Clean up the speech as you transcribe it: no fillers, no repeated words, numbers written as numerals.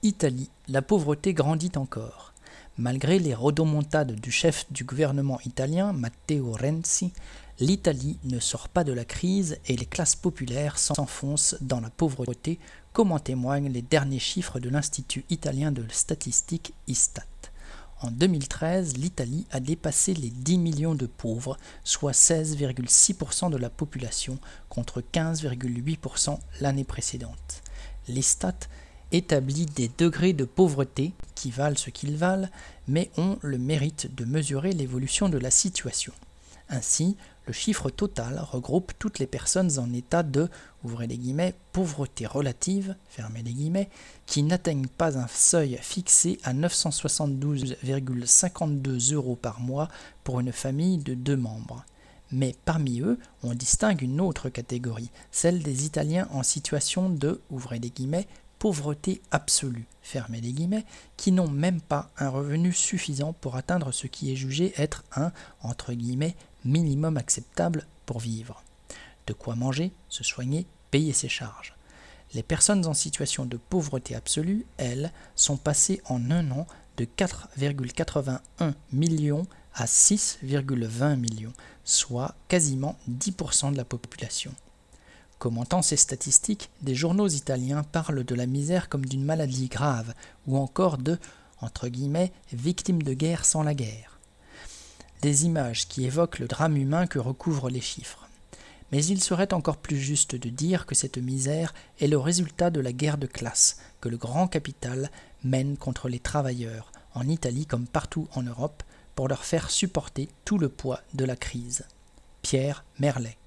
Italie, la pauvreté grandit encore. Malgré les rodomontades du chef du gouvernement italien, Matteo Renzi, l'Italie ne sort pas de la crise et les classes populaires s'enfoncent dans la pauvreté, comme en témoignent les derniers chiffres de l'Institut italien de statistique Istat. En 2013, l'Italie a dépassé les 10 millions de pauvres, soit 16,6% de la population, contre 15,8% l'année précédente. L'Istat établit des degrés de pauvreté qui valent ce qu'ils valent, mais ont le mérite de mesurer l'évolution de la situation. Ainsi, le chiffre total regroupe toutes les personnes en état de, ouvrez les guillemets, pauvreté relative, fermez les guillemets, qui n'atteignent pas un seuil fixé à 972,52 € par mois pour une famille de 2 membres. Mais parmi eux, on distingue une autre catégorie, celle des Italiens en situation de, ouvrez les guillemets, pauvreté absolue, fermez les guillemets, qui n'ont même pas un revenu suffisant pour atteindre ce qui est jugé être un, entre guillemets, minimum acceptable pour vivre. De quoi manger, se soigner, payer ses charges. Les personnes en situation de pauvreté absolue, elles, sont passées en un an de 4,81 millions à 6,20 millions, soit quasiment 10% de la population. Commentant ces statistiques, des journaux italiens parlent de la misère comme d'une maladie grave, ou encore de, entre guillemets, victimes de guerre sans la guerre. Des images qui évoquent le drame humain que recouvrent les chiffres. Mais il serait encore plus juste de dire que cette misère est le résultat de la guerre de classe que le grand capital mène contre les travailleurs, en Italie comme partout en Europe, pour leur faire supporter tout le poids de la crise. Pierre Merlet.